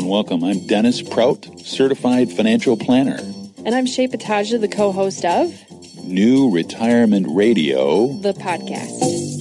and welcome. I'm Dennis Prout, Certified Financial Planner. And I'm Shay Pataja, the co-host of New Retirement Radio, the podcast.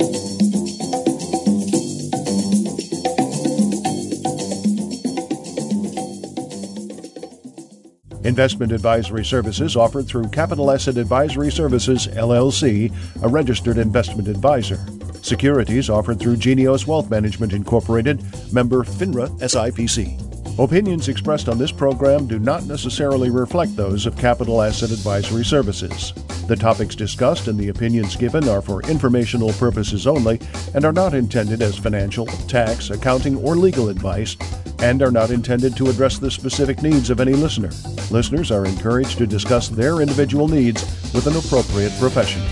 Investment advisory services offered through Capital Asset Advisory Services, LLC, a registered investment advisor. Securities offered through Genios Wealth Management, Incorporated, member FINRA SIPC. Opinions expressed on this program do not necessarily reflect those of Capital Asset Advisory Services. The topics discussed and the opinions given are for informational purposes only and are not intended as financial, tax, accounting, or legal advice, and are not intended to address the specific needs of any listener. Listeners are encouraged to discuss their individual needs with an appropriate professional.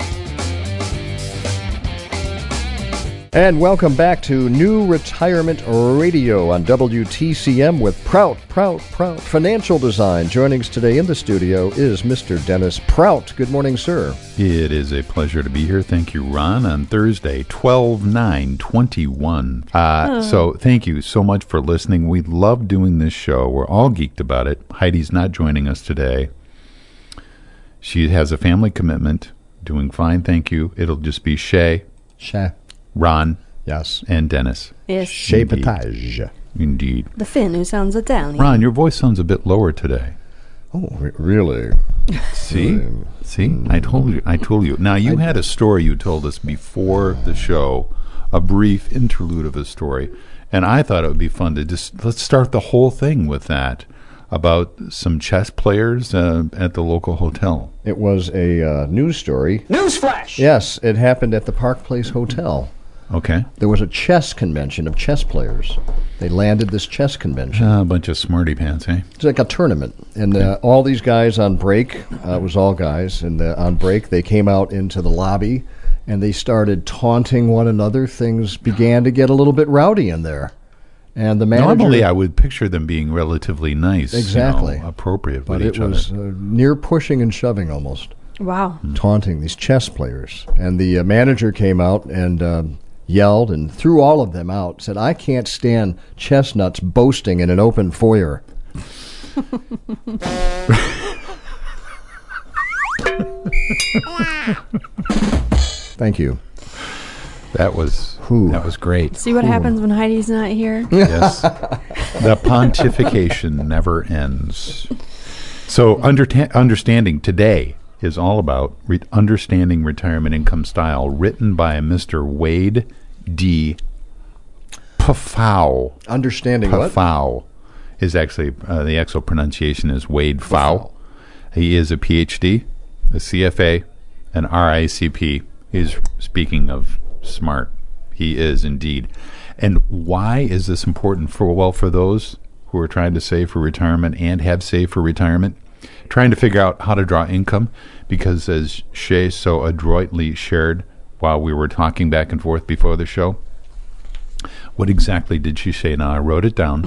And welcome back to New Retirement Radio on WTCM with Prout Financial Design. Joining us today in the studio is Mr. Dennis Prout. Good morning, sir. It is a pleasure to be here. Thank you, Ron, on Thursday, 12/9/21. So thank you so much for listening. We love doing this show. We're all geeked about it. Heidi's not joining us today. She has a family commitment. Doing fine, thank you. It'll just be Shay. Ron. Yes. And Dennis. Yes. Shay Pataja. Indeed. The Finn who sounds Italian. Ron, your voice sounds a bit lower today. Oh, really? See? I told you. Now, you had a story you told us before the show, a brief interlude of a story, and I thought it would be fun to let's start the whole thing with that, about some chess players at the local hotel. It was a news story. Newsflash! Yes, it happened at the Park Place Hotel. Okay. There was a chess convention of chess players. They landed this chess convention. A bunch of smarty pants, eh? It's like a tournament. And all these guys on break, it was all guys, and on break they came out into the lobby and they started taunting one another. Things began to get a little bit rowdy in there. And the manager... Normally I would picture them being relatively nice. Exactly. Appropriate but with each other. But it was near pushing and shoving almost. Wow. Taunting these chess players. And the manager came out and... yelled and threw all of them out, said, "I can't stand chestnuts boasting in an open foyer." Thank you. That was great. See what happens when Heidi's not here? Yes. The pontification never ends. So understanding today is all about understanding retirement income style, written by Mr. Wade D. Pafau. Understanding Pafau what? Is actually, the actual pronunciation is Wade Pfau. He is a PhD, a CFA, an RICP. He's, speaking of smart, he is indeed. And why is this important? For those who are trying to save for retirement and have saved for retirement, trying to figure out how to draw income, because as Shay so adroitly shared while we were talking back and forth before the show, what exactly did she say? Now, I wrote it down.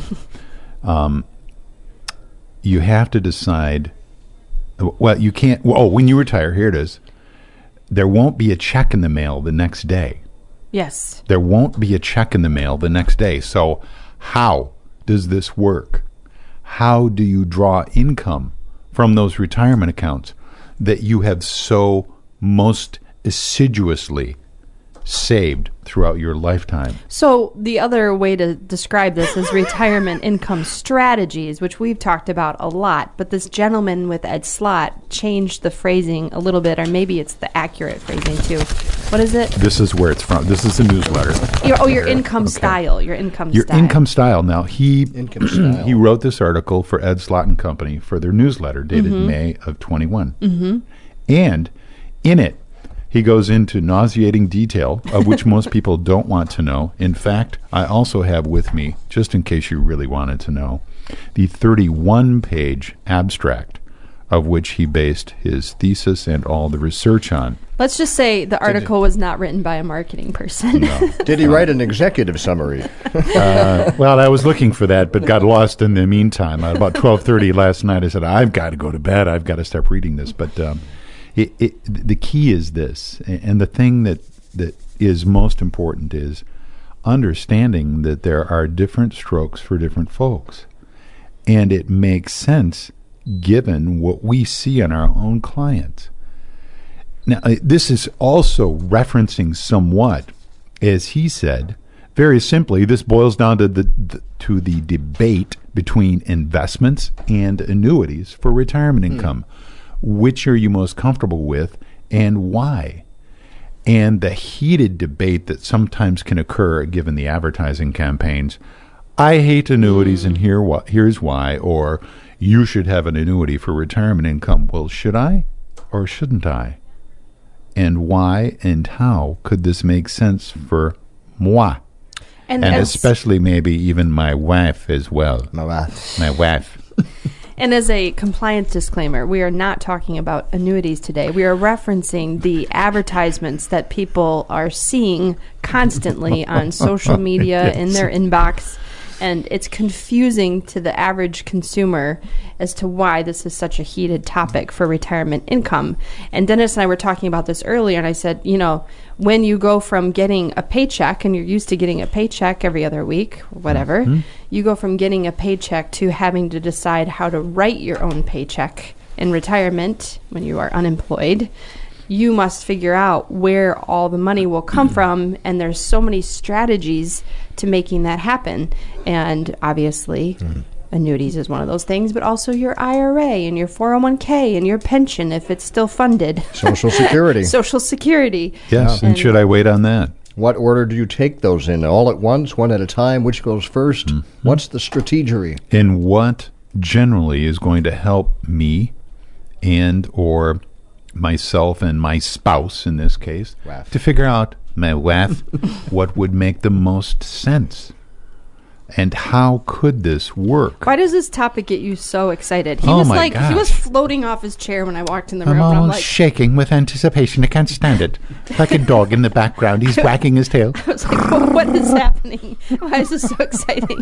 You have to decide, you can't, when you retire, here it is, there won't be a check in the mail the next day. Yes. There won't be a check in the mail the next day. So how does this work? How do you draw income from those retirement accounts that you have so most assiduously saved throughout your lifetime? So the other way to describe this is retirement income strategies, which we've talked about a lot. But this gentleman with Ed Slott changed the phrasing a little bit, or maybe it's the accurate phrasing too. What is it? This is where it's from. This is the newsletter. Your income style. Your income Your style. income style. Now, he wrote this article for Ed Slott and Company for their newsletter dated May of 21. Mm-hmm. And in it, he goes into nauseating detail, of which most people don't want to know. In fact, I also have with me, just in case you really wanted to know, the 31-page abstract of which he based his thesis and all the research on. Let's just say the article was not written by a marketing person. No. Did he write an executive summary? Well, I was looking for that, but got lost in the meantime. At about 12:30 last night, I said, I've got to go to bed. I've got to start reading this. But the key is this, and the thing that is most important is understanding that there are different strokes for different folks. And it makes sense given what we see in our own clients. Now, this is also referencing somewhat, as he said, very simply, this boils down to the debate between investments and annuities for retirement income. Which are you most comfortable with and why? And the heated debate that sometimes can occur given the advertising campaigns. I hate annuities and here's why, or you should have an annuity for retirement income. Well, should I or shouldn't I? And why and how could this make sense for moi? And especially maybe even my wife as well. My wife. My wife. And as a compliance disclaimer, we are not talking about annuities today. We are referencing the advertisements that people are seeing constantly on social media, in their inbox. And it's confusing to the average consumer as to why this is such a heated topic for retirement income. And Dennis and I were talking about this earlier, and I said, when you go from getting a paycheck, and you're used to getting a paycheck every other week, or whatever, you go from getting a paycheck to having to decide how to write your own paycheck in retirement when you are unemployed. You must figure out where all the money will come from, and there's so many strategies to making that happen. And obviously, annuities is one of those things, but also your IRA and your 401k and your pension, if it's still funded. Social Security. Social Security. Yes, and should I wait on that? What order do you take those in? All at once, one at a time? Which goes first? What's the strategery? And what generally is going to help me and or myself and my spouse, in this case, to figure out, my wife, what would make the most sense. And how could this work? Why does this topic get you so excited? He was floating off his chair when I walked in the room. I'm almost shaking with anticipation. I can't stand it. Like a dog in the background. He's wagging his tail. I was like, well, what is happening? Why is this so exciting?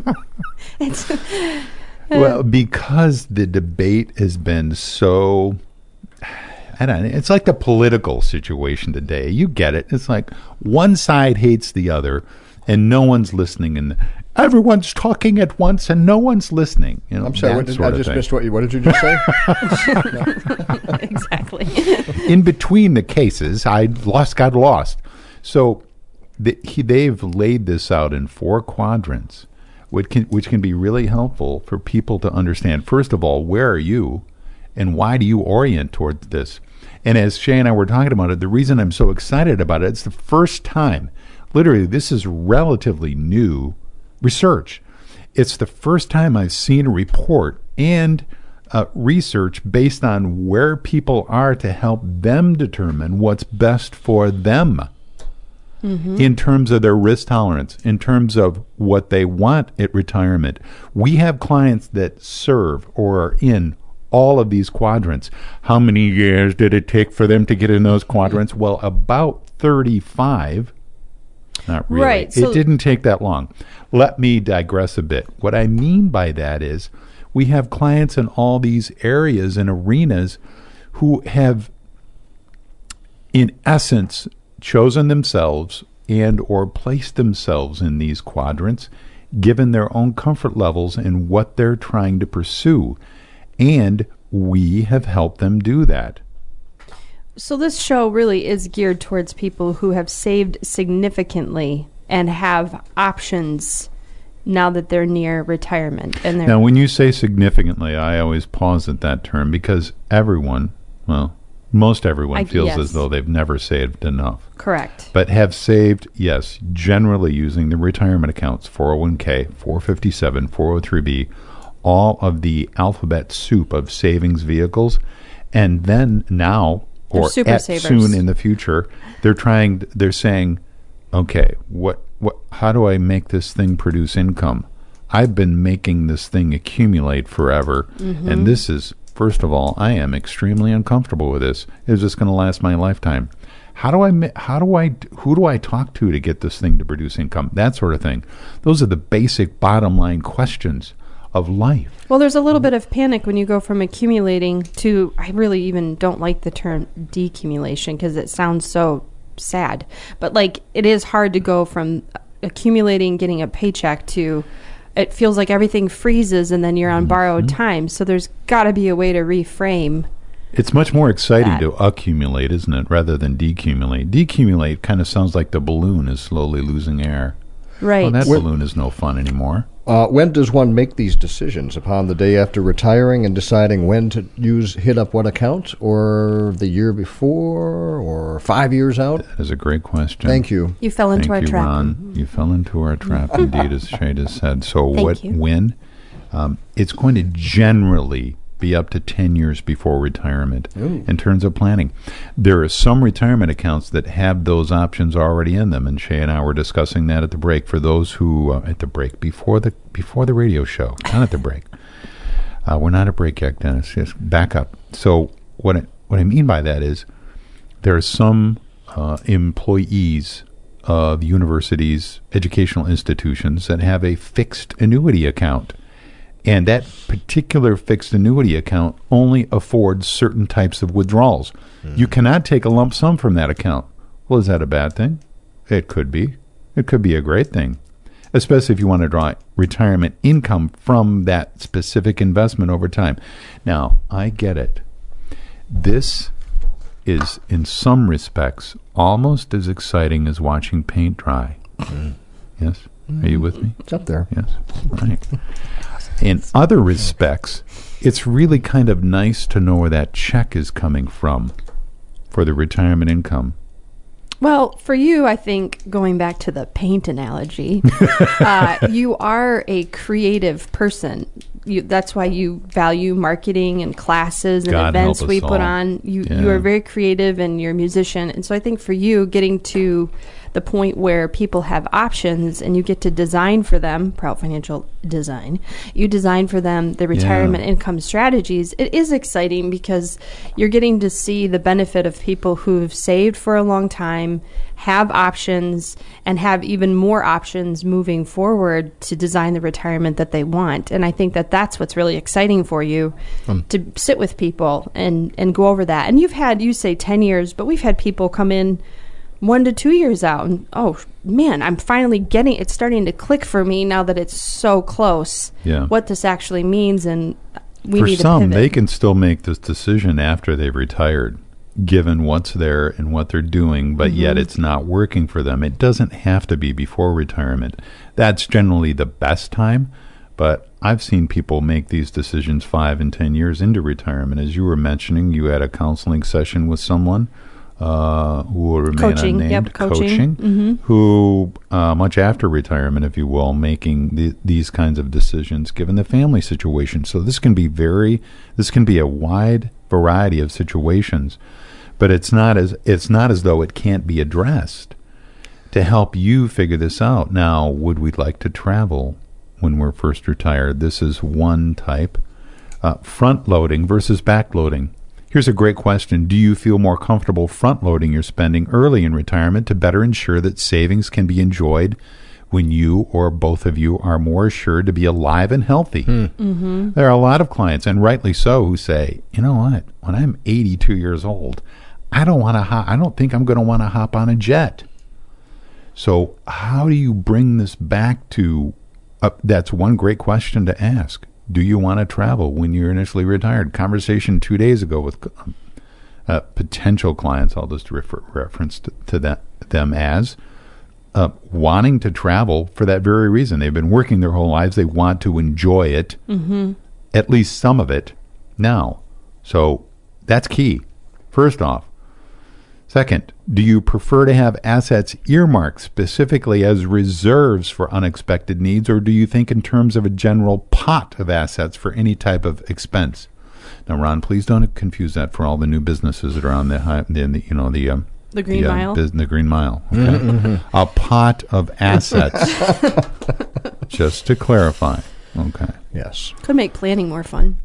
Well, because the debate has been so... I don't know. It's like the political situation today. You get it. It's like one side hates the other, and no one's listening, and everyone's talking at once, and no one's listening. I'm sorry. I just missed what did you just say? Exactly. In between the cases, got lost. So they've laid this out in 4 quadrants, which can be really helpful for people to understand. First of all, where are you? And why do you orient towards this? And as Shay and I were talking about it, the reason I'm so excited about it, it's the first time, literally, this is relatively new research. It's the first time I've seen a report and research based on where people are to help them determine what's best for them in terms of their risk tolerance, in terms of what they want at retirement. We have clients that serve or are in all of these quadrants. How many years did it take for them to get in those quadrants? Well, about 35. Not really. Right, so it didn't take that long. Let me digress a bit. What I mean by that is we have clients in all these areas and arenas who have, in essence, chosen themselves and or placed themselves in these quadrants, given their own comfort levels and what they're trying to pursue. And we have helped them do that. So this show really is geared towards people who have saved significantly and have options now that they're near retirement. And now, when you say significantly, I always pause at that term because most everyone feels as though they've never saved enough. Correct. But have saved, yes, generally using the retirement accounts, 401k, 457, 403b, all of the alphabet soup of savings vehicles, and then now or soon in the future, they're saying, okay, how do I make this thing produce income? I've been making this thing accumulate forever, and this is, first of all, I am extremely uncomfortable with this. Is this going to last my lifetime? Who do I talk to get this thing to produce income? That sort of thing. Those are the basic bottom line questions of life. Well, there's a little bit of panic when you go from accumulating to, I really even don't like the term decumulation because it sounds so sad. But it is hard to go from accumulating, getting a paycheck to it feels like everything freezes and then you're on borrowed time. So there's got to be a way to reframe. It's much more exciting that. to accumulate, isn't it, rather than decumulate. Decumulate kind of sounds like the balloon is slowly losing air. Right. Well, that balloon is no fun anymore. When does one make these decisions? Upon the day after retiring and deciding when to hit up what account, or the year before, or 5 years out? That is a great question. Thank you. You fell into Thank our you, trap. Ron. You fell into our trap, indeed, as Shada said. So Thank you. when? It's going to generally be up to 10 years before retirement in terms of planning. There are some retirement accounts that have those options already in them, and Shay and I were discussing that at the break. For those who at the break before the radio show, not at the break. We're not at break yet, Dennis. Just back up. So what I mean by that is there are some employees of universities, educational institutions that have a fixed annuity account. And that particular fixed annuity account only affords certain types of withdrawals. You cannot take a lump sum from that account. Well, is that a bad thing? It could be. It could be a great thing, especially if you want to draw retirement income from that specific investment over time. Now, I get it. This is, in some respects, almost as exciting as watching paint dry. Yes? Are you with me? It's up there. Yes, right. In other respects, it's really kind of nice to know where that check is coming from for the retirement income. Well, for you, I think, going back to the paint analogy, you are a creative person. That's why you value marketing and classes and God events help us we put all. on. You are very creative and you're a musician. And so I think for you, getting to the point where people have options and you get to design for them, Prout Financial Design, you design for them the retirement income strategies. It is exciting because you're getting to see the benefit of people who've saved for a long time, have options, and have even more options moving forward to design the retirement that they want. And I think that that's what's really exciting for you, to sit with people and go over that. And you say 10 years, but we've had people come in 1 to 2 years out and, oh man, I'm finally it's starting to click for me now that it's so close what this actually means, and we For need some, to pivot. they can still make this decision after they've retired, given what's there and what they're doing, but yet it's not working for them. It doesn't have to be before retirement. That's generally the best time, but I've seen people make these decisions 5 and 10 years into retirement. As you were mentioning, you had a counseling session with someone who will remain unnamed, coaching. who much after retirement, if you will, making these kinds of decisions given the family situation. So this can be a wide variety of situations, but it's not as though it can't be addressed to help you figure this out. Now, would we like to travel when we're first retired? This is one type. Front loading versus back loading. Here's a great question. Do you feel more comfortable front-loading your spending early in retirement to better ensure that savings can be enjoyed when you or both of you are more assured to be alive and healthy? There are a lot of clients, and rightly so, who say, you know what, when I'm 82 years old, I don't think I'm going to want to hop on a jet. So how do you bring this back to, that's one great question to ask. Do you want to travel when you're initially retired? Conversation 2 days ago with potential clients. I'll just reference to them as wanting to travel for that very reason. They've been working their whole lives. They want to enjoy it, at least some of it now. So that's key, first off. Second, do you prefer to have assets earmarked specifically as reserves for unexpected needs, or do you think in terms of a general pot of assets for any type of expense? Now, Ron, please don't confuse that for all the new businesses that are on the Green Mile. The Green Mile. Okay? A pot of assets, just to clarify. Okay. Yes. Could make planning more fun.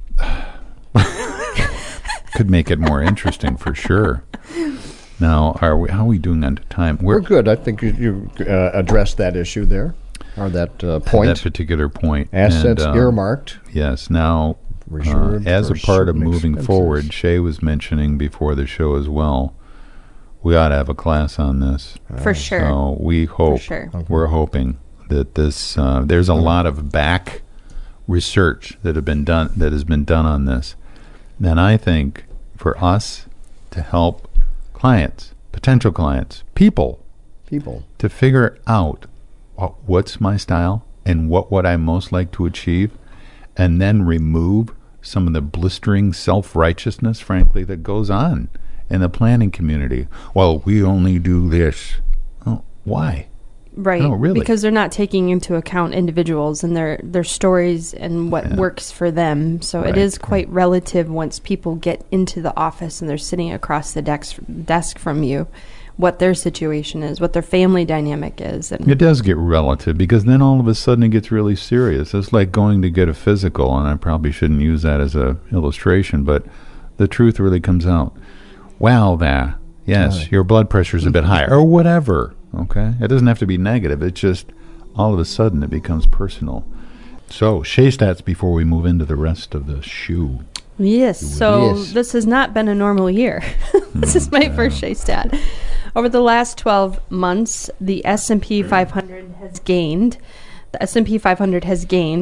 Could make it more interesting for sure. Now, how are we doing on time? We're good. I think you addressed that issue there, or that point. That particular point. Assets And, earmarked. Yes. Now, Reserved as a for part of certain moving expenses. forward, Shay was mentioning before the show as well, we ought to have a class on this. For sure. So we hope, sure. we're hoping that this there's a lot of back research that has been done on this. And I think for us to help clients, potential clients, people to figure out what's my style and what would I most like to achieve, and then remove some of the blistering self-righteousness, frankly, that goes on in the planning community. Well, we only do this. Oh, why? Right. No, really. Because they're not taking into account individuals and their stories and what works for them. So it is quite relative once people get into the office and they're sitting across the desk from you, what their situation is, what their family dynamic is. And it does get relative, because then all of a sudden it gets really serious. It's like going to get a physical, and I probably shouldn't use that as a illustration, but the truth really comes out. Wow, yes, your blood pressure's a bit higher, or whatever. Okay, it doesn't have to be negative. It's just all of a sudden it becomes personal. So, Shea Stats before we move into the rest of the shoe. Yes, so this has not been a normal year. This is my first Shea Stat. Over the last 12 months, the S&P 500 has gained. The S&P 500 has gained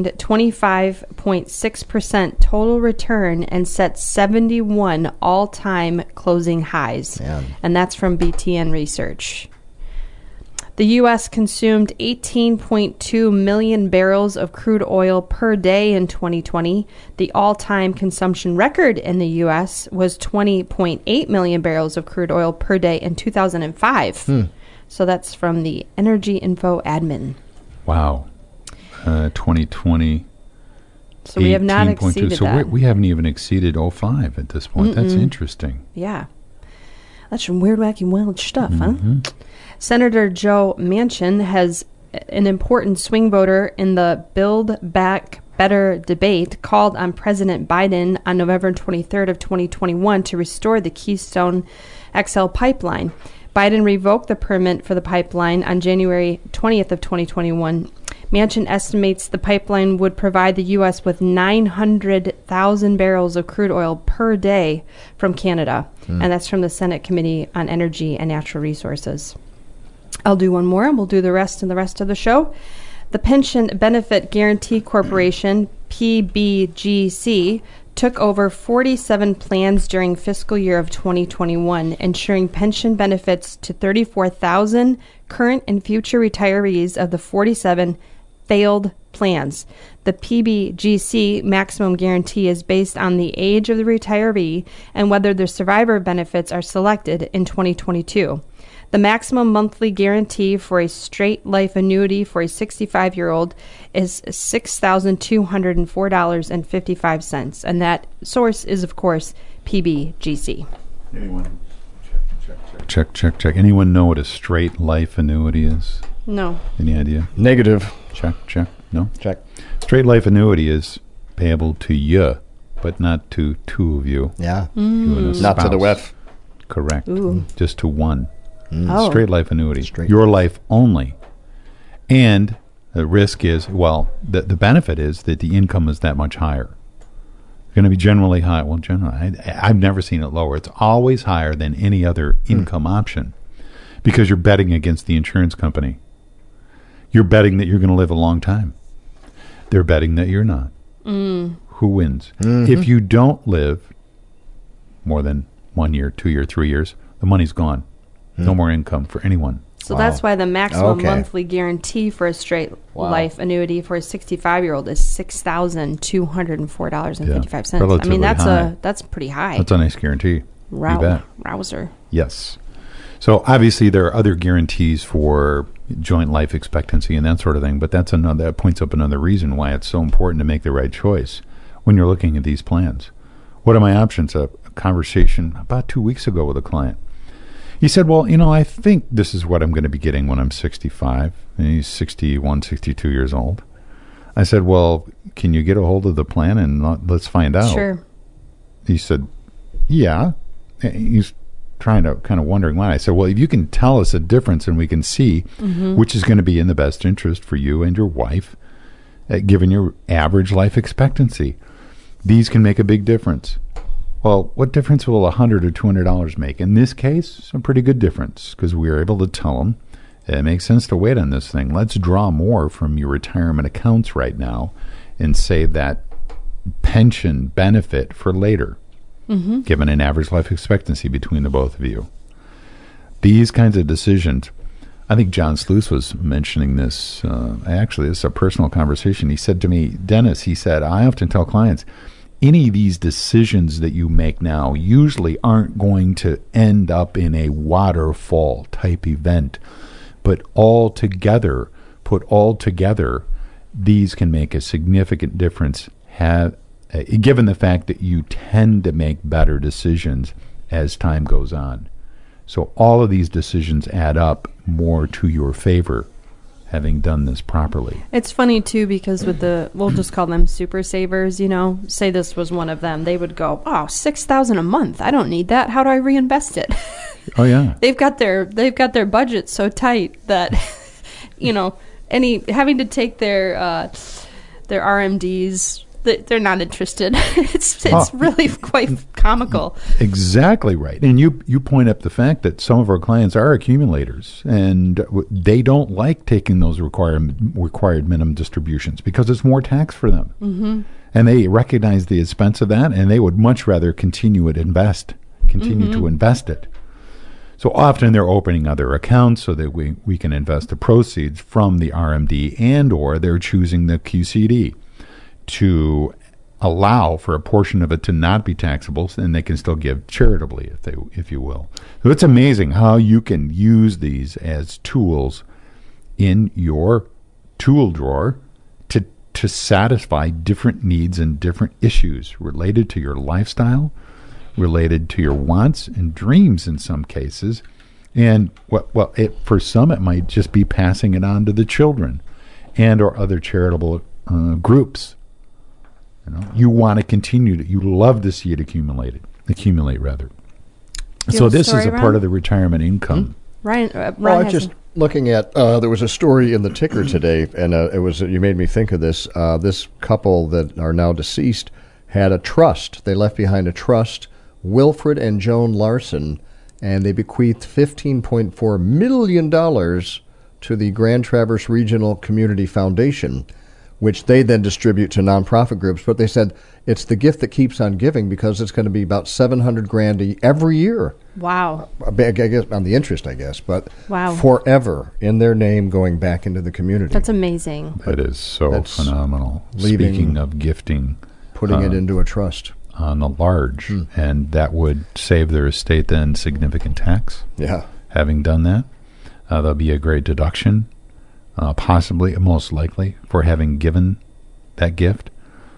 25.6% total return and set 71 all-time closing highs. Man. And that's from BTN Research. The U.S. consumed 18.2 million barrels of crude oil per day in 2020. The all-time consumption record in the U.S. was 20.8 million barrels of crude oil per day in 2005. So that's from the Energy Info admin. Wow. 2020. So we have not exceeded so that. we haven't even exceeded 05 at this point. That's interesting. Yeah. That's some weird, wacky, wild stuff, huh? Senator Joe Manchin has an important swing voter in the Build Back Better debate, called on President Biden on November 23rd of 2021 to restore the Keystone XL pipeline. Biden revoked the permit for the pipeline on January 20th of 2021. Manchin estimates the pipeline would provide the U.S. with 900,000 barrels of crude oil per day from Canada. And that's from the Senate Committee on Energy and Natural Resources. I'll do one more, and we'll do the rest in the rest of the show. The Pension Benefit Guaranty Corporation, PBGC, took over 47 plans during fiscal year of 2021, ensuring pension benefits to 34,000 current and future retirees of the 47 failed plans. The PBGC maximum guarantee is based on the age of the retiree and whether the survivor benefits are selected in 2022. The maximum monthly guarantee for a straight life annuity for a 65-year-old is $6,204.55, and that source is, of course, PBGC. Anyone? Check. Anyone know what a straight life annuity is? No. Any idea? Negative. Check. No? Check. Straight life annuity is payable to you, but not to two of you. Yeah. You and a Not to the spouse. WEF. Correct. Ooh. Just to one. Oh. Straight life annuity. Straight. Your life only. And the risk is, the benefit is that the income is that much higher. It's going to be generally high. Well, generally, I've never seen it lower. It's always higher than any other income option, because you're betting against the insurance company. You're betting that you're going to live a long time. They're betting that you're not. Who wins? If you don't live more than 1 year, 2 year, 3 years, the money's gone. No more income for anyone. So that's why the maximum Okay. monthly guarantee for a straight life annuity for a 65-year-old is $6,204.55. I relatively mean, high. that's pretty high. That's a nice guarantee. You bet. Rouser. Yes. So obviously there are other guarantees for joint life expectancy and that sort of thing, but that points up another reason why it's so important to make the right choice when you're looking at these plans. What are my options? A conversation about 2 weeks ago with a client. He said, well, I think this is what I'm going to be getting when I'm 65. And he's 61, 62 years old. I said, well, can you get a hold of the plan and let's find out? Sure. He said, yeah. He's kind of wondering why. I said, well, if you can tell us a difference and we can see which is going to be in the best interest for you and your wife, given your average life expectancy, these can make a big difference. Well, what difference will $100 or $200 make? In this case, a pretty good difference, because we were able to tell them it makes sense to wait on this thing. Let's draw more from your retirement accounts right now and save that pension benefit for later, given an average life expectancy between the both of you. These kinds of decisions, I think John Sluice was mentioning this. Actually, this is a personal conversation. He said to me, Dennis, he said, I often tell clients, any of these decisions that you make now usually aren't going to end up in a waterfall type event. But put all together, these can make a significant difference, given the fact that you tend to make better decisions as time goes on. So all of these decisions add up more to your favor, having done this properly. It's funny, too, because with we'll just call them super savers, say this was one of them. They would go, oh, $6,000 a month. I don't need that. How do I reinvest it? Oh, yeah. They've got their budget so tight that, having to take their RMDs, they're not interested. It's really quite comical. Exactly right. And you point up the fact that some of our clients are accumulators, and they don't like taking those required minimum distributions because it's more tax for them. Mm-hmm. And they recognize the expense of that, and they would much rather continue to invest it. So often they're opening other accounts so that we can invest the proceeds from the RMD, and or they're choosing the QCD to allow for a portion of it to not be taxable, and they can still give charitably, if you will. So it's amazing how you can use these as tools in your tool drawer to satisfy different needs and different issues related to your lifestyle, related to your wants and dreams in some cases. And for some, it might just be passing it on to the children and or other charitable groups. You want to continue you love to see it accumulate rather. So this is a part of the retirement income. Ryan I was just looking at, there was a story in the ticker today, and you made me think of this. This couple that are now deceased had a trust. They left behind a trust, Wilfred and Joan Larson, and they bequeathed $15.4 million to the Grand Traverse Regional Community Foundation, which they then distribute to nonprofit groups. But they said it's the gift that keeps on giving, because it's going to be about $700,000 every year. Wow. I guess on the interest, but wow. Forever in their name going back into the community. That's amazing. That is so phenomenal. Leaving, speaking of gifting, putting it into a trust on the large, and that would save their estate then significant tax. Yeah. Having done that, there'll be a great deduction. Possibly, most likely, for having given that gift.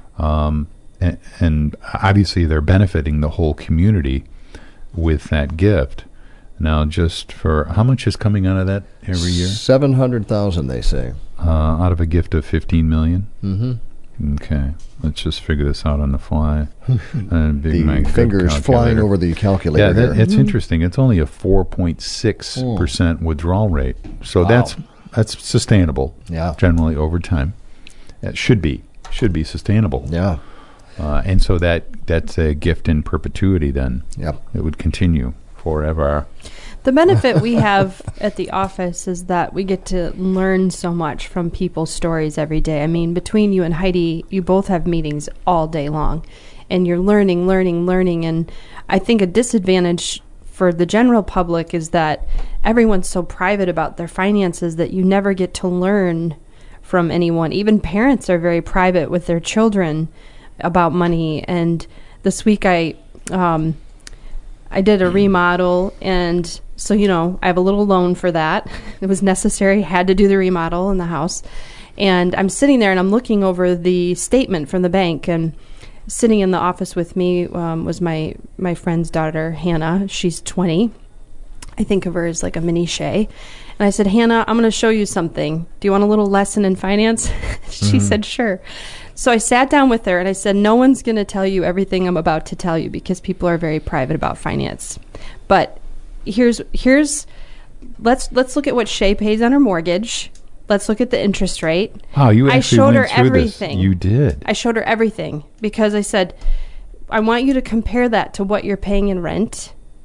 And obviously they're benefiting the whole community with that gift. Now, just for, how much is coming out of that every year? $700,000, they say. Out of a gift of $15 million? Mm-hmm. Okay, let's just figure this out on the fly. The fingers flying over the calculator. Yeah, it's interesting. It's only a 4.6% withdrawal rate. So that's sustainable. Yeah. Generally over time, it should be sustainable. Yeah. And so that's a gift in perpetuity. Then. Yep. It would continue forever. The benefit we have at the office is that we get to learn so much from people's stories every day. I mean, between you and Heidi, you both have meetings all day long, and you're learning. And I think a disadvantage for the general public is that everyone's so private about their finances that you never get to learn from anyone. Even parents are very private with their children about money. And this week I did a remodel, and so, I have a little loan for that. It was necessary. Had to do the remodel in the house. And I'm sitting there and I'm looking over the statement from the bank, and sitting in the office with me was my friend's daughter, Hannah. She's 20. I think of her as like a mini Shay. And I said, Hannah, I'm going to show you something. Do you want a little lesson in finance? She said, sure. So I sat down with her and I said, no one's going to tell you everything I'm about to tell you, because people are very private about finance. But here's let's look at what Shay pays on her mortgage. Let's look at the interest rate. Wow, you actually I showed her went through everything. This. You did. I showed her everything, because I said, I want you to compare that to what you're paying in rent.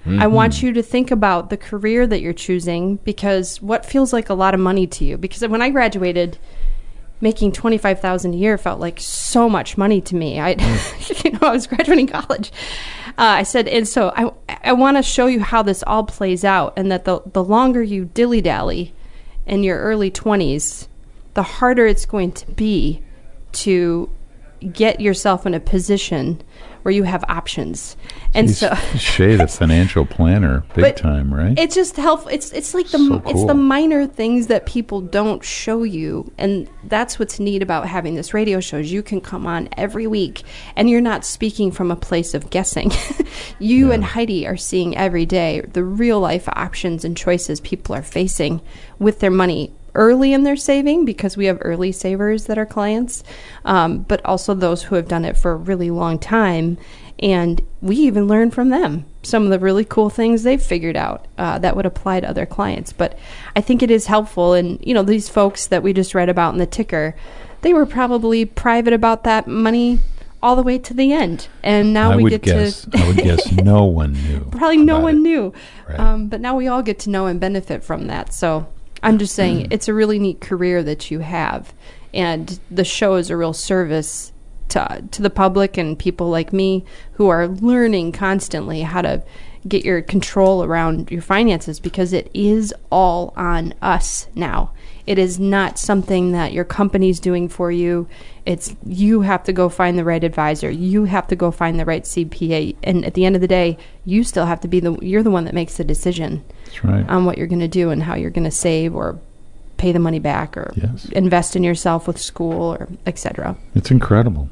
I want you to think about the career that you're choosing, because what feels like a lot of money to you. Because when I graduated, making $25,000 a year felt like so much money to me. I was graduating college. I said, and so I want to show you how this all plays out, and that the longer you dilly-dally in your early 20s, the harder it's going to be to get yourself in a position where you have options. And She's Shay, the financial planner, big time, right? It's just helpful. It's like So it's the cool. minor things that people don't show you, and that's what's neat about having this radio show. Is you can come on every week, and you're not speaking from a place of guessing. You and Heidi are seeing every day the real life options and choices people are facing with their money early in their saving, because we have early savers that are clients, but also those who have done it for a really long time. And we even learn from them some of the really cool things they've figured out that would apply to other clients. But I think it is helpful. And, these folks that we just read about in the ticker, they were probably private about that money all the way to the end. And now I we would get guess, to... I would guess no one knew. Probably no about one it. knew. Right. But now we all get to know and benefit from that. So I'm just saying it's a really neat career that you have. And the show is a real service to the public and people like me who are learning constantly how to get your control around your finances, because it is all on us now. It is not something that your company's doing for you. It's you have to go find the right advisor. You have to go find the right CPA. And at the end of the day, you still have to be you're the one that makes the decision That's right. on what you're going to do and how you're going to save or pay the money back or invest in yourself with school or etc. It's incredible.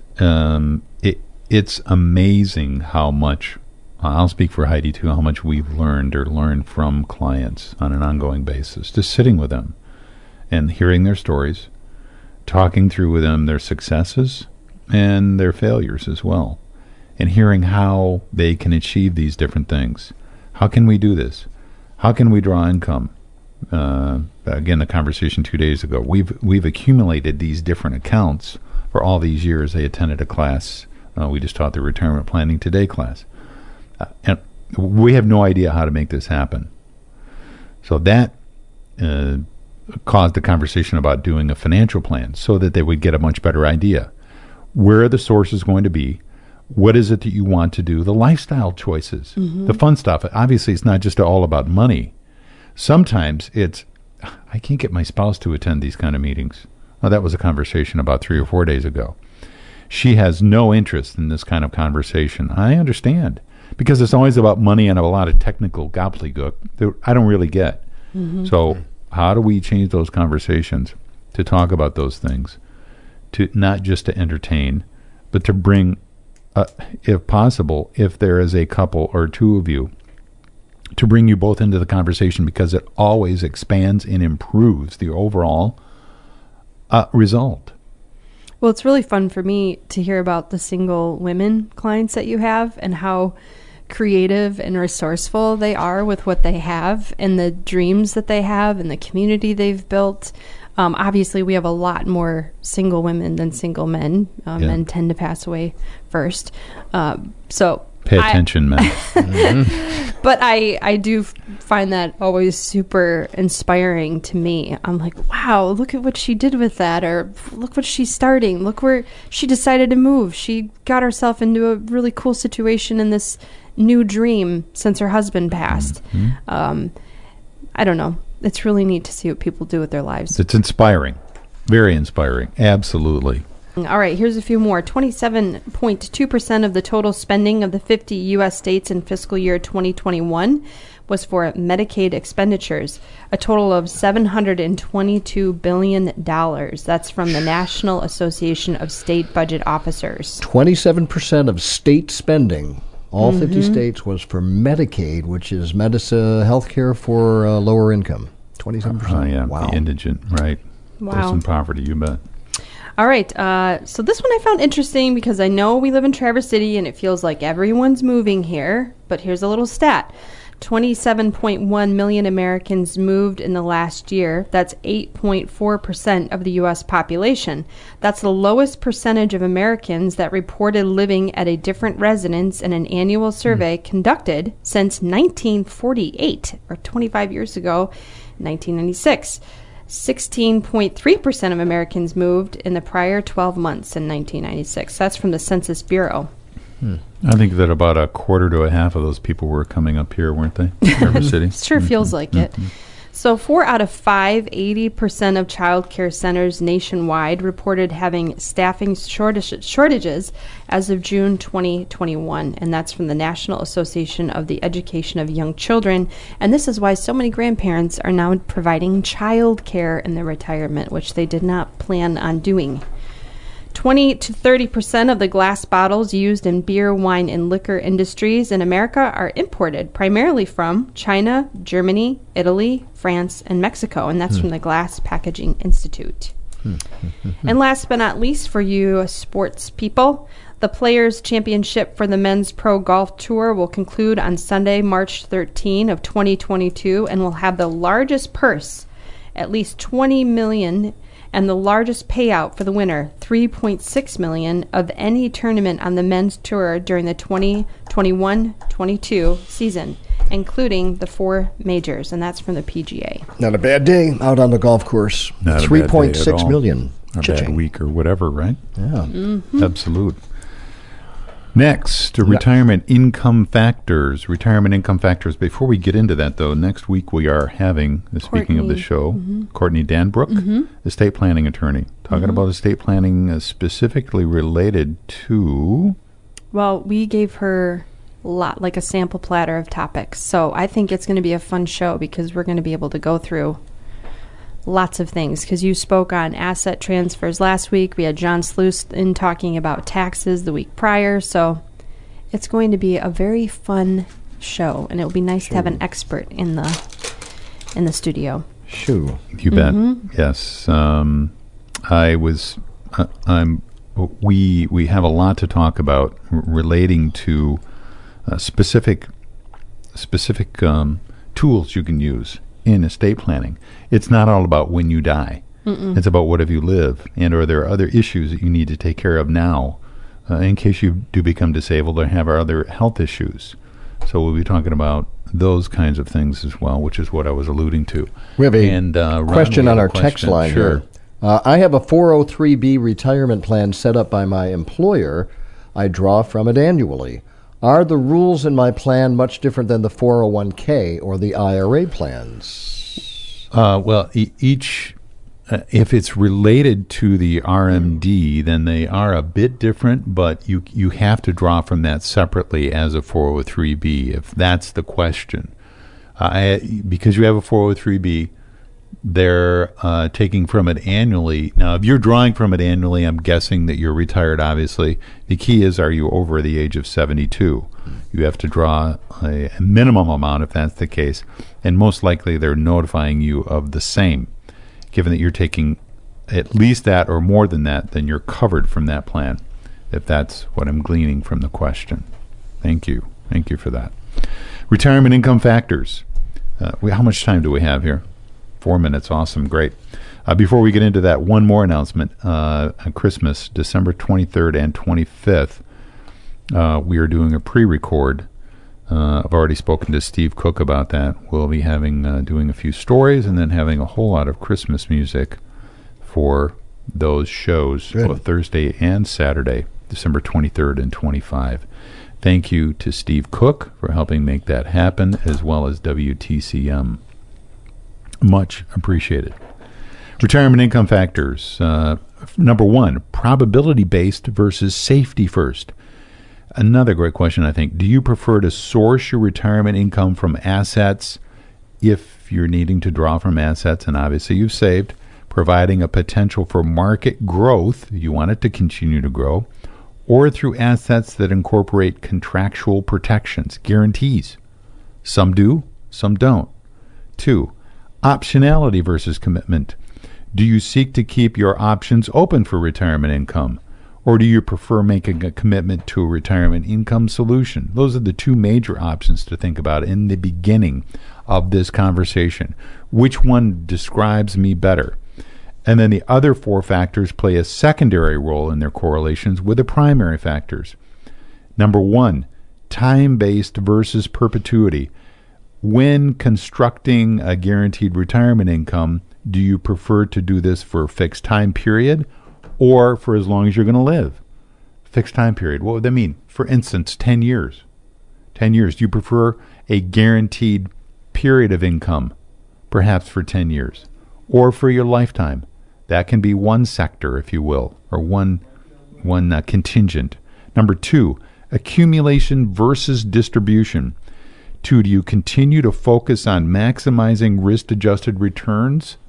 It's amazing how much, I'll speak for Heidi too, how much we've learned from clients on an ongoing basis, just sitting with them and hearing their stories, talking through with them their successes and their failures as well, and hearing how they can achieve these different things. How can we do this? How can we draw income? Again, the conversation 2 days ago, we've accumulated these different accounts for all these years. They attended a class. We just taught the Retirement Planning Today class. And we have no idea how to make this happen. So that caused a conversation about doing a financial plan so that they would get a much better idea. Where are the sources going to be? What is it that you want to do? The lifestyle choices, the fun stuff. Obviously, it's not just all about money. Sometimes it's, I can't get my spouse to attend these kind of meetings. Well, that was a conversation about 3 or 4 days ago. She has no interest in this kind of conversation. I understand, because it's always about money and a lot of technical gobbledygook that I don't really get. So how do we change those conversations to talk about those things, to not just to entertain, but to bring, if possible, if there is a couple or two of you, to bring you both into the conversation, because it always expands and improves the overall result. Well, it's really fun for me to hear about the single women clients that you have and how creative and resourceful they are with what they have and the dreams that they have and the community they've built. Obviously, we have a lot more single women than single men. Men tend to pass away first. So pay attention, men. But I do find that always super inspiring to me. I'm like, wow, look at what she did with that, or look what she's starting. Look where she decided to move. She got herself into a really cool situation in this new dream since her husband passed. I don't know. It's really neat to see what people do with their lives. It's inspiring. Very inspiring. Absolutely. All right, here's a few more. 27.2% of the total spending of the 50 U.S. states in fiscal year 2021 was for Medicaid expenditures, a total of $722 billion. That's from the National Association of State Budget Officers. 27% of state spending, all 50 states, was for Medicaid, which is health care for lower income. 27%. Yeah, wow. the indigent, right. Wow. Those in poverty, you bet. All right, so this one I found interesting because I know we live in Traverse City and it feels like everyone's moving here, but here's a little stat. 27.1 million Americans moved in the last year. That's 8.4% of the U.S. population. That's the lowest percentage of Americans that reported living at a different residence in an annual survey conducted since 1948, or 25 years ago, 1996. 16.3% of Americans moved in the prior 12 months in 1996. That's from the Census Bureau. I think that about a quarter to a half of those people were coming up here, weren't they? River City. Sure feels like it. So 4 out of 5, 80% of child care centers nationwide reported having staffing shortages as of June 2021. And that's from the National Association of the Education of Young Children. And this is why so many grandparents are now providing child care in their retirement, which they did not plan on doing. 20 to 30% of the glass bottles used in beer, wine, and liquor industries in America are imported, primarily from China, Germany, Italy, France, and Mexico. And that's from the Glass Packaging Institute. And last but not least, for you sports people, the Players' Championship for the Men's Pro Golf Tour will conclude on Sunday, March 13 of 2022, and will have the largest purse, at least $20 million, and the largest payout for the winner, $3.6 million, of any tournament on the men's tour during the 2021-22 season, including the 4 majors, and that's from the PGA. Not a bad day out on the golf course. Not a bad day at $3.6 all. million. A bad week or whatever, right? Yeah. Absolute. Next, retirement income factors. Retirement income factors. Before we get into that, though, next week we are having, speaking of the show, Courtney Danbrook, estate planning attorney, talking about estate planning specifically related to... Well, we gave her a sample platter of topics. So I think it's going to be a fun show because we're going to be able to go through lots of things, because you spoke on asset transfers last week. We had John Sluice in talking about taxes the week prior. So it's going to be a very fun show, and it will be nice to have an expert in the studio. Shoo. You bet. Yes. We have a lot to talk about relating to specific tools you can use in estate planning. It's not all about when you die. It's about what have you lived, and are there other issues that you need to take care of now in case you do become disabled or have other health issues. So we'll be talking about those kinds of things as well, which is what I was alluding to. We have a question on our text line here. I have a 403B retirement plan set up by my employer. I draw from it annually. Are the rules in my plan much different than the 401k or the IRA plans? Well, each, if it's related to the RMD, then they are a bit different, but you have to draw from that separately as a 403B, if that's the question. Because you have a 403B, they're taking from it annually. Now, if you're drawing from it annually, I'm guessing that you're retired, obviously. The key is, are you over the age of 72? You have to draw a minimum amount if that's the case. And most likely they're notifying you of the same. Given that you're taking at least that or more than that, then you're covered from that plan, if that's what I'm gleaning from the question. Thank you. Thank you for that. Retirement income factors. How much time do we have here? 4 minutes. Awesome. Great. Before we get into that, one more announcement. On Christmas, December 23rd and 25th, we are doing a pre-record. I've already spoken to Steve Cook about that. We'll be doing a few stories and then having a whole lot of Christmas music for those shows, both Thursday and Saturday, December 23rd and 25th. Thank you to Steve Cook for helping make that happen, as well as WTCM. Much appreciated. Retirement income factors. Number 1, probability-based versus safety first. Another great question, I think. Do you prefer to source your retirement income from assets if you're needing to draw from assets, and obviously you've saved, providing a potential for market growth, you want it to continue to grow, or through assets that incorporate contractual protections, guarantees? Some do, some don't. 2, optionality versus commitment. Do you seek to keep your options open for retirement income, Or do you prefer making a commitment to a retirement income solution? Those are the two major options to think about in the beginning of this conversation. Which one describes me better? And then the other four factors play a secondary role in their correlations with the primary factors. Number one, time-based versus perpetuity. When constructing a guaranteed retirement income, do you prefer to do this for a fixed time period or for as long as you're going to live? Fixed time period. What would that mean? For instance, 10 years. 10 years. Do you prefer a guaranteed period of income, perhaps for 10 years, or for your lifetime? That can be one sector, if you will, or one contingent. Number two, accumulation versus distribution. Two, do you continue to focus on maximizing risk-adjusted returns?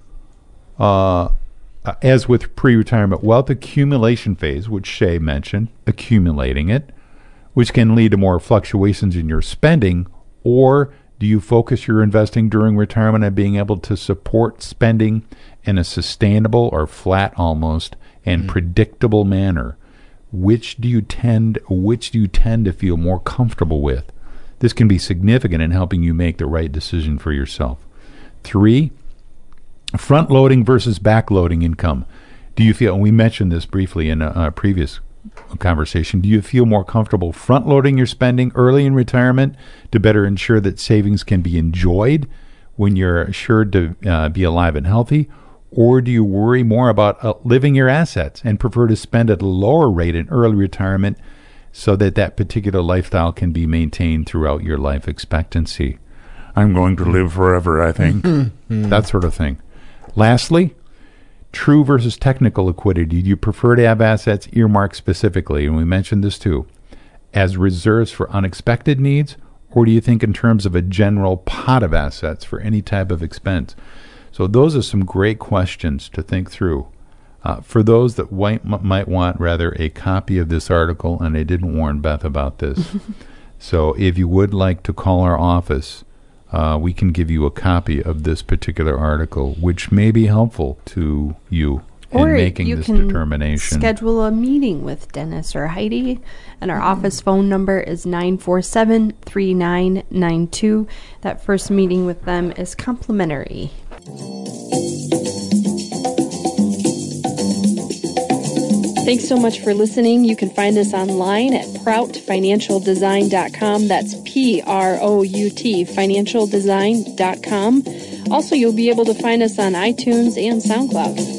As with pre-retirement wealth accumulation phase, which Shay mentioned, accumulating it, which can lead to more fluctuations in your spending, or do you focus your investing during retirement on being able to support spending in a sustainable or flat almost and predictable manner? Which do you tend to feel more comfortable with? This can be significant in helping you make the right decision for yourself. 3, front-loading versus back-loading income. Do you feel, and we mentioned this briefly in a previous conversation, do you feel more comfortable front-loading your spending early in retirement to better ensure that savings can be enjoyed when you're assured to be alive and healthy? Or do you worry more about outliving your assets and prefer to spend at a lower rate in early retirement so that that particular lifestyle can be maintained throughout your life expectancy? I'm going to live forever, I think. That sort of thing. Lastly, true versus technical liquidity. Do you prefer to have assets earmarked specifically, and we mentioned this too, as reserves for unexpected needs, or do you think in terms of a general pot of assets for any type of expense? So those are some great questions to think through. For those that might want rather a copy of this article, and I didn't warn Beth about this, so if you would like to call our office, we can give you a copy of this particular article, which may be helpful to you in making this determination. Schedule a meeting with Dennis or Heidi, and our office phone number is 947-3992. That first meeting with them is complimentary. Thanks so much for listening. You can find us online at proutfinancialdesign.com. That's PROUT, financialdesign.com. Also, you'll be able to find us on iTunes and SoundCloud.